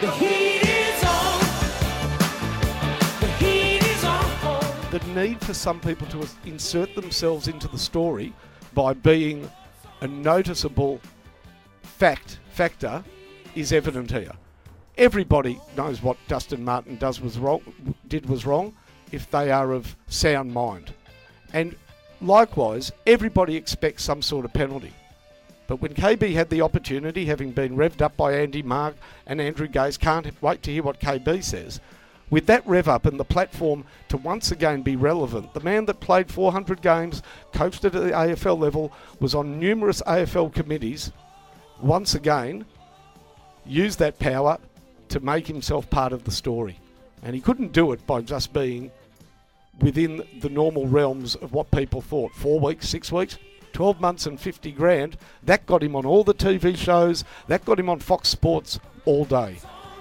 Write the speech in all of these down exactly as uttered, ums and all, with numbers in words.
The heat is on. The heat is on. The need for some people to insert themselves into the story by being a noticeable fact factor is evident here. Everybody knows what Dustin Martin does was wrong, did was wrong if they are of sound mind. And likewise, everybody expects some sort of penalty. But when K B had the opportunity, having been revved up by Andy Mark and Andrew Gaze, can't wait to hear what K B says. With that rev up and the platform to once again be relevant, the man that played four hundred games, coached at the A F L level, was on numerous A F L committees, once again used that power to make himself part of the story. And he couldn't do it by just being within the normal realms of what people thought. Four weeks, six weeks, twelve months and fifty grand. That got him on all the T V shows. That got him on Fox Sports all day.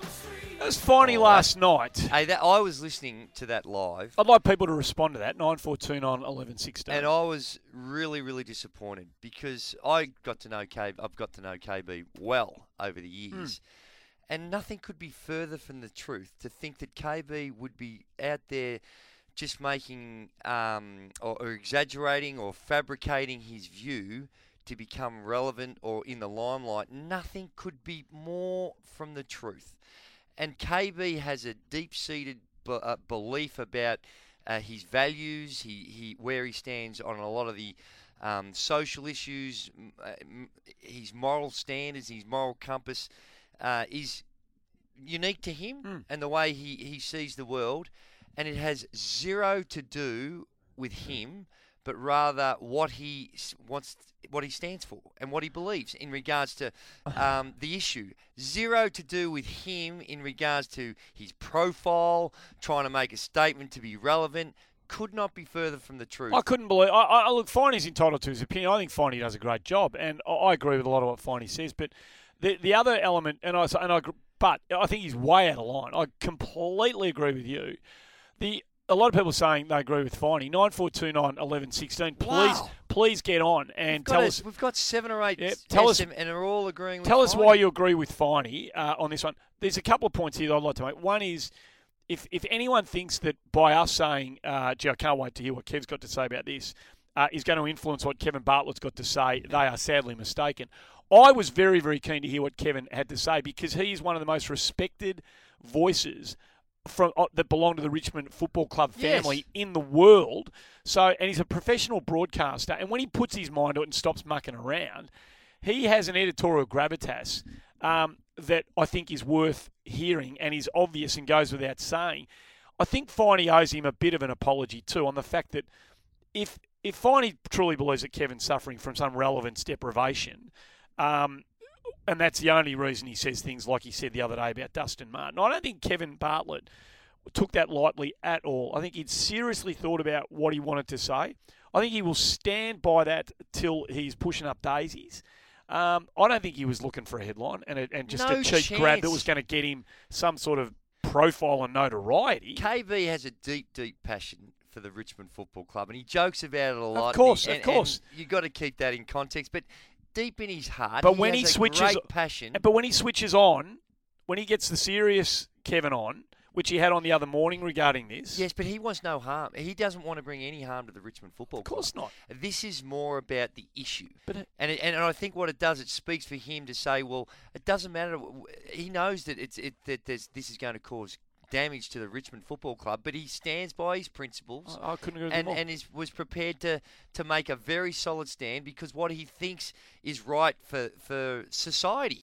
It was funny Oh, last night. Hey, that, I was listening to that live, I'd like people to respond to that, nine four two nine, eleven sixteen. and I was really, really disappointed because I got to know K. I've got to know K B well over the years, and nothing could be further from the truth. To think that K B would be out there just making um, or, or exaggerating or fabricating his view to become relevant or in the limelight, nothing could be more from the truth. And K B has a deep-seated b- uh, belief about uh, his values, he, he where he stands on a lot of the um, social issues, m- uh, m- his moral standards, his moral compass uh, is unique to him Mm. and the way he, he sees the world. And it has zero to do with him, but rather what he s- wants, what he stands for, and what he believes in regards to um, the issue. Zero to do with him in regards to his profile, trying to make a statement to be relevant. Could not be further from the truth. I couldn't believe. I, I look, Finey's entitled to his opinion. I think Finey does a great job, and I, I agree with a lot of what Finey says. But the the other element, and I and I, gr- but I think he's way out of line. I completely agree with you. The a lot of people saying they agree with Finey. Nine four two nine eleven sixteen. Please, Wow. please get on and We've got tell a- us. We've got seven or eight Yeah, tell us- S M and are all agreeing with Tell us Finey. why you agree with Finey uh, on this one. There's a couple of points here that I'd like to make. One is, if if anyone thinks that by us saying, uh, gee, I can't wait to hear what Kev's got to say about this, uh, is going to influence what Kevin Bartlett's got to say, they are sadly mistaken. I was very, very keen to hear what Kevin had to say because he is one of the most respected voices from uh, that belong to the Richmond Football Club family Yes. in the world. So, and he's a professional broadcaster. And when he puts his mind to it and stops mucking around, he has an editorial gravitas um, that I think is worth hearing and is obvious and goes without saying. I think Finey owes him a bit of an apology too on the fact that if if Finey truly believes that Kevin's suffering from some relevance deprivation, um, and that's the only reason he says things like he said the other day about Dustin Martin, I don't think Kevin Bartlett took that lightly at all. I think he'd seriously thought about what he wanted to say. I think he will stand by that till he's pushing up daisies. Um, I don't think he was looking for a headline and, a, and just No a cheap grab that chance. was going to get him some sort of profile and notoriety. K B has a deep, deep passion for the Richmond Football Club, and he jokes about it a lot. course, and of he- course. And you've got to keep that in context. But deep in his heart, But he when has he a switches- great passion. But when he switches on, when he gets the serious Kevin on, which he had on the other morning regarding this. Yes, but he wants no harm. He doesn't want to bring any harm to the Richmond Football Club. Of course not. This is more about the issue. But it- and, it, and I think what it does, it speaks for him to say, well, it doesn't matter. He knows that it's it, that there's, this is going to cause damage to the Richmond Football Club, but he stands by his principles. I I couldn't agree with and you more. and is was prepared to, to make a very solid stand because what he thinks is right for, for society.